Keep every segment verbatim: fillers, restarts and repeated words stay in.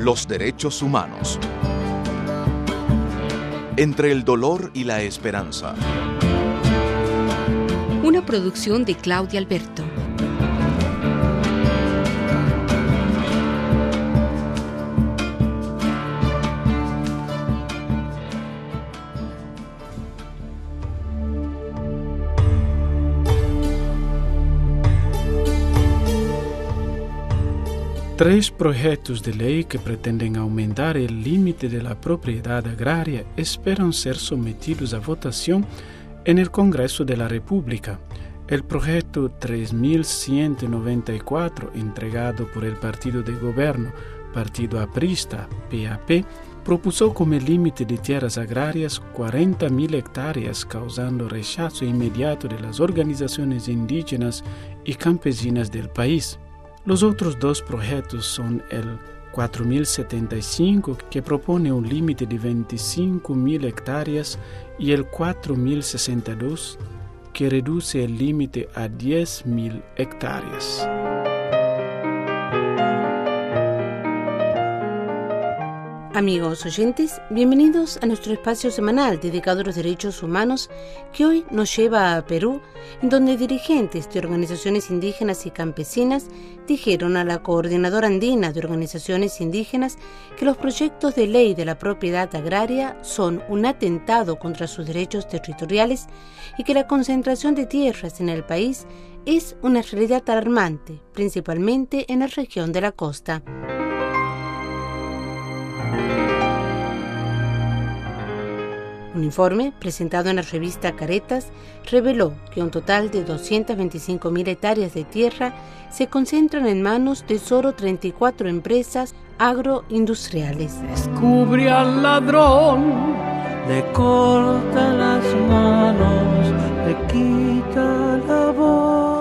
Los derechos humanos. Entre el dolor y la esperanza. Una producción de Claudia Alberto. Tres projetos de ley que pretenden aumentar el límite de la propiedad agraria esperan ser sometidos a votación en el Congreso de la República. El proyecto tres mil ciento noventa y cuatro, entregado por el Partido de Gobierno, Partido Aprista, P A P, propuso como límite de tierras agrarias cuarenta mil hectáreas, causando rechazo inmediato de las organizaciones indígenas y campesinas del país. Los otros dos proyectos son el cuatro mil setenta y cinco, que propone un límite de veinticinco mil hectáreas, y el cuatro mil sesenta y dos, que reduce el límite a diez mil hectáreas. Amigos oyentes, bienvenidos a nuestro espacio semanal dedicado a los derechos humanos, que hoy nos lleva a Perú, en donde dirigentes de organizaciones indígenas y campesinas dijeron a la Coordinadora Andina de Organizaciones Indígenas que los proyectos de ley de la propiedad agraria son un atentado contra sus derechos territoriales y que la concentración de tierras en el país es una realidad alarmante, principalmente en la región de la costa. Un informe presentado en la revista Caretas reveló que un total de doscientas veinticinco mil hectáreas de tierra se concentran en manos de solo treinta y cuatro empresas agroindustriales. Descubre al ladrón, le corta las manos, le quita la voz.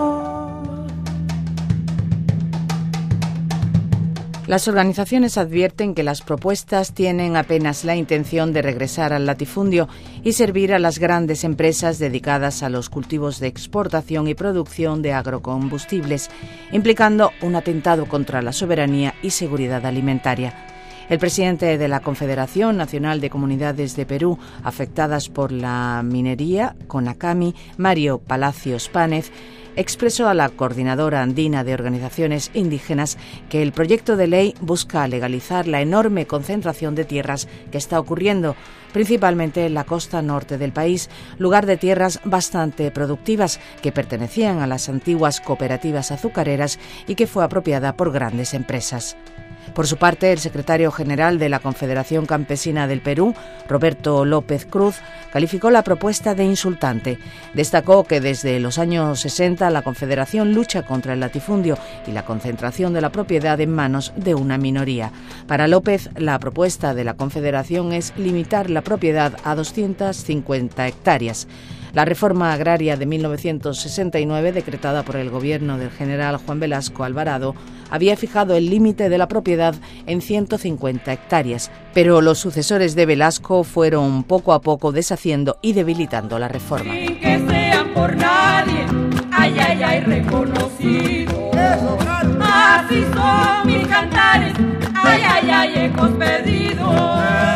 Las organizaciones advierten que las propuestas tienen apenas la intención de regresar al latifundio y servir a las grandes empresas dedicadas a los cultivos de exportación y producción de agrocombustibles, implicando un atentado contra la soberanía y seguridad alimentaria. El presidente de la Confederación Nacional de Comunidades de Perú afectadas por la minería, CONACAMI, Mario Palacios Pánez, expresó a la Coordinadora Andina de Organizaciones Indígenas que el proyecto de ley busca legalizar la enorme concentración de tierras que está ocurriendo, principalmente en la costa norte del país, lugar de tierras bastante productivas que pertenecían a las antiguas cooperativas azucareras y que fue apropiada por grandes empresas. Por su parte, el secretario general de la Confederación Campesina del Perú, Roberto López Cruz, calificó la propuesta de insultante. Destacó que desde los años sesenta la Confederación lucha contra el latifundio y la concentración de la propiedad en manos de una minoría. Para López, la propuesta de la Confederación es limitar la propiedad a doscientas cincuenta hectáreas. La reforma agraria de mil novecientos sesenta y nueve, decretada por el gobierno del general Juan Velasco Alvarado, había fijado el límite de la propiedad en ciento cincuenta hectáreas, pero los sucesores de Velasco fueron poco a poco deshaciendo y debilitando la reforma. Sin que sean por nadie, ay, ay, ay, reconocido. Así son mis cantares, ay, ay, ay, ecos pedidos.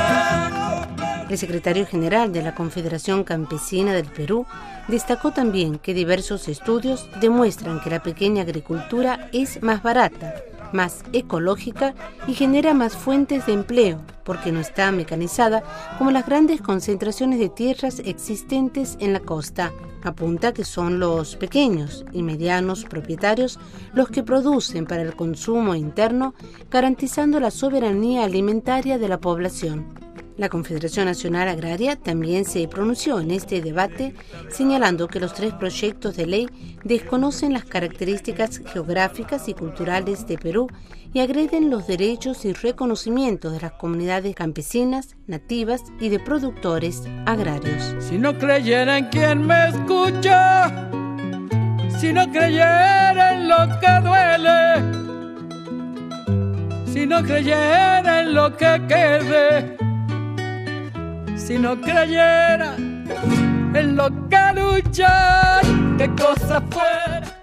El secretario general de la Confederación Campesina del Perú destacó también que diversos estudios demuestran que la pequeña agricultura es más barata, más ecológica y genera más fuentes de empleo, porque no está mecanizada como las grandes concentraciones de tierras existentes en la costa. Apunta que son los pequeños y medianos propietarios los que producen para el consumo interno, garantizando la soberanía alimentaria de la población. La Confederación Nacional Agraria también se pronunció en este debate, señalando que los tres proyectos de ley desconocen las características geográficas y culturales de Perú y agreden los derechos y reconocimientos de las comunidades campesinas, nativas y de productores agrarios. Si no creyera en quien me escucha, si no creyera en lo que duele, si no creyera en lo que quede, si no creyera en lo que luchar, qué cosa fuera.